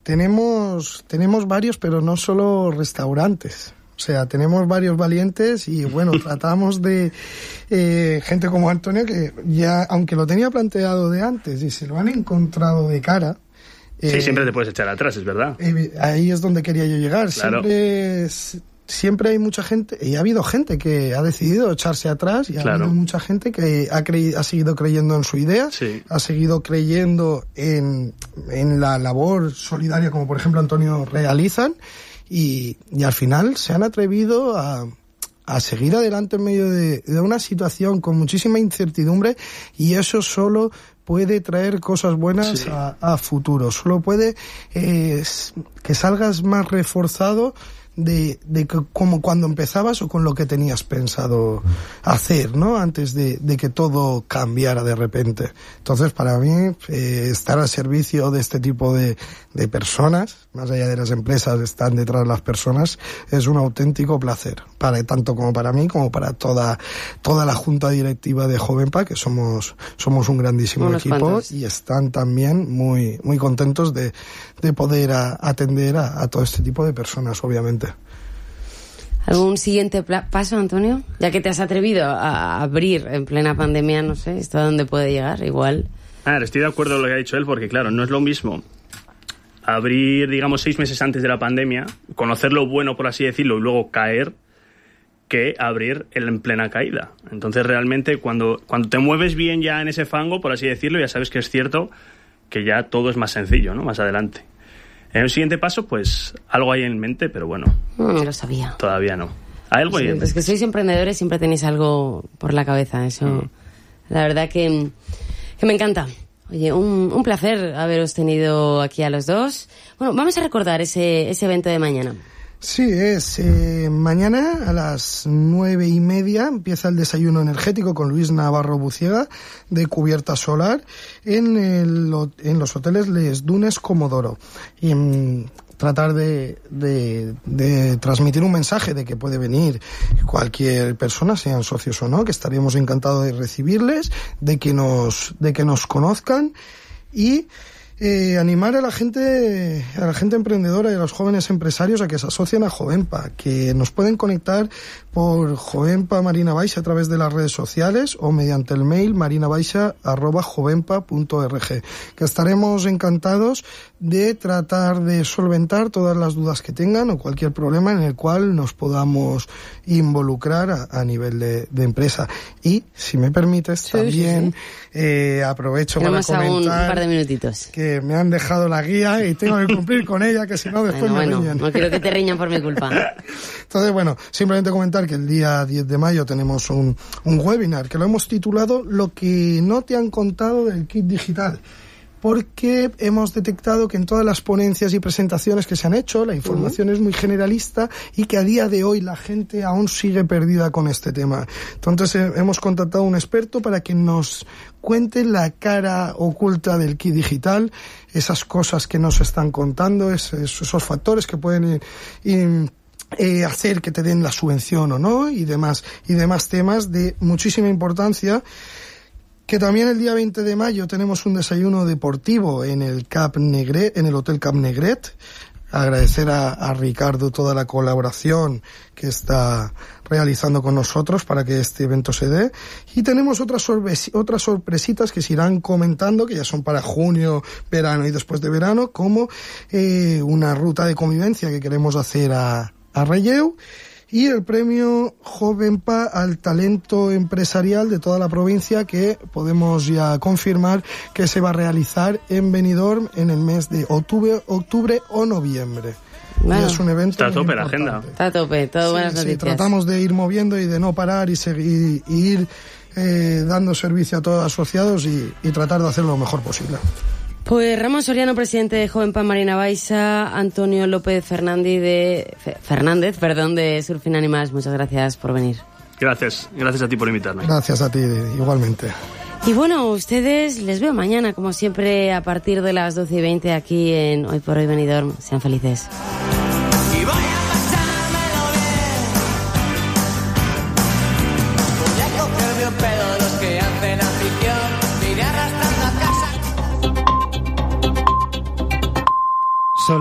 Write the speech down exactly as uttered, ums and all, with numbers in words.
tenemos, tenemos varios, pero no solo restaurantes. O sea, tenemos varios valientes y, bueno, tratamos de eh, gente como Antonio, que ya, aunque lo tenía planteado de antes y se lo han encontrado de cara... Eh, sí, siempre te puedes echar atrás, es verdad. Eh, ahí es donde quería yo llegar. Claro. Siempre, siempre hay mucha gente, y ha habido gente que ha decidido echarse atrás, y ha claro. habido mucha gente que ha, cre- ha seguido creyendo en su idea, sí. ha seguido creyendo en, en la labor solidaria, como por ejemplo Antonio realizan, y, y al final se han atrevido a, a seguir adelante en medio de, de una situación con muchísima incertidumbre, y eso solo puede traer cosas buenas sí. a, a futuro. Solo puede eh, que salgas más reforzado de, de que, como cuando empezabas o con lo que tenías pensado hacer, ¿no? Antes de, de que todo cambiara de repente. Entonces, para mí, eh, estar al servicio de este tipo de, de personas, más allá de las empresas, están detrás las personas, es un auténtico placer, para tanto como para mí, como para toda, toda la junta directiva de Jovenpa, que somos, somos un grandísimo Unos equipo cuantos. Y están también muy, muy contentos de, de poder a, atender a, a todo este tipo de personas, obviamente. ¿Algún siguiente pla- paso, Antonio? Ya que te has atrevido a abrir en plena pandemia, no sé, ¿esto a dónde puede llegar? Igual. A ver, estoy de acuerdo con lo que ha dicho él, porque claro, no es lo mismo abrir, digamos, seis meses antes de la pandemia, conocer lo bueno, por así decirlo, y luego caer, que abrir en plena caída. Entonces, realmente, cuando, cuando te mueves bien ya en ese fango, por así decirlo, ya sabes que es cierto que ya todo es más sencillo, ¿no? Más adelante. En el siguiente paso, pues, algo hay en mente, pero bueno. Mm, lo sabía. Todavía no. ¿Hay algo Sí, ahí en mente? es que sois emprendedores, siempre tenéis algo por la cabeza. Eso, mm. la verdad que, que me encanta. Oye, un, un placer haberos tenido aquí a los dos. Bueno, vamos a recordar ese, ese evento de mañana. Sí, es eh, mañana a las nueve y media empieza el desayuno energético con Luis Navarro Buciega de Cubierta Solar en, el, en los hoteles Les Dunes Comodoro. Y mm, tratar de, de, de transmitir un mensaje de que puede venir cualquier persona, sean socios o no, que estaríamos encantados de recibirles, de que nos, de que nos conozcan y Eh, animar a la gente, a la gente emprendedora y a los jóvenes empresarios a que se asocien a Jovenpa, que nos pueden conectar por Jovenpa Marina Baixa a través de las redes sociales o mediante el mail marinabaixa arroba jovenpa punto org, que estaremos encantados de tratar de solventar todas las dudas que tengan o cualquier problema en el cual nos podamos involucrar a, a nivel de, de empresa. Y, si me permites, sí, también sí, sí. Eh, aprovecho Tenemos para comentar aún un par de minutitos. que me han dejado la guía y tengo que cumplir con ella, que si no después bueno, me bueno, riñen. no quiero que te riñan por mi culpa. Entonces, bueno, simplemente comentar que el día diez de mayo tenemos un, un webinar que lo hemos titulado Lo que no te han contado del kit digital, porque hemos detectado que en todas las ponencias y presentaciones que se han hecho la información uh-huh. es muy generalista y que a día de hoy la gente aún sigue perdida con este tema. Entonces eh, hemos contactado a un experto para que nos cuente la cara oculta del kit digital, esas cosas que nos están contando, esos, esos factores que pueden ir, ir Eh, hacer que te den la subvención o no y demás y demás temas de muchísima importancia. Que también el día veinte de mayo tenemos un desayuno deportivo en el Cap Negret, en el Hotel Cap Negret. Agradecer a, a Ricardo toda la colaboración que está realizando con nosotros para que este evento se dé. Y tenemos otras, sorpres- otras sorpresitas que se irán comentando, que ya son para junio, verano y después de verano, como eh, una ruta de convivencia que queremos hacer a a Relleu y el premio Jovenpa al talento empresarial de toda la provincia, que podemos ya confirmar que se va a realizar en Benidorm en el mes de octubre, octubre o noviembre. Bueno, es un evento está a tope la importante. agenda. Está a tope, todo Sí, buenas sí, noticias. tratamos de ir moviendo y de no parar y seguir y ir eh, dando servicio a todos los asociados y, y tratar de hacerlo lo mejor posible. Pues Ramón Soriano, presidente de Jovenpa Marina Baixa, Antonio López Fernández de Fernández, perdón, de Surfing Animals, muchas gracias por venir. Gracias, gracias a ti por invitarme. Gracias a ti, igualmente. Y bueno, ustedes les veo mañana, como siempre, a partir de las doce y veinte aquí en Hoy por Hoy Benidorm. Sean felices.